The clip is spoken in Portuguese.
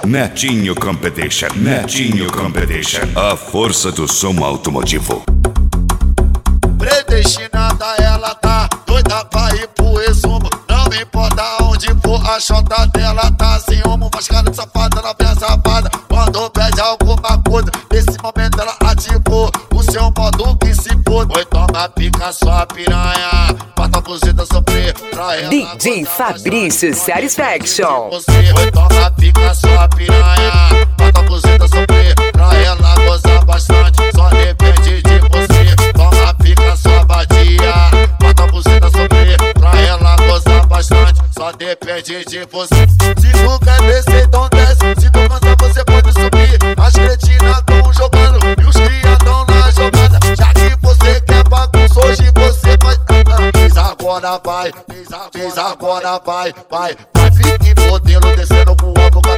Netinho Competition, Netinho Competition, a força do som automotivo. Predestinada, ela tá doida pra ir pro resumo. Não me importa onde for, a chota dela tá sem rumo. Mas cara de safada, ela vem safada quando pede alguma coisa. Nesse momento ela ativou o seu modo que se pôde. Oi, toma pica sua piranha, bota a buzeta sofrer pra ela. DJ Fabrício Satisfaction. Oi, toma pica sua piranha, bota a buzeta sofrer pra ela gozar bastante. Só depende de você. Toma pica sua badia, bota a buzeta sofrer pra ela gozar bastante. Só depende de você. Se tu quer descer, então desce. Se tu cansar, você pode subir. As cretinas tão jogando e os cria tão na jogada. Já que você quer bagunça, hoje você vai. Fiz agora vai, fiz agora vai. Vai, fique modelo descendo com o ombro.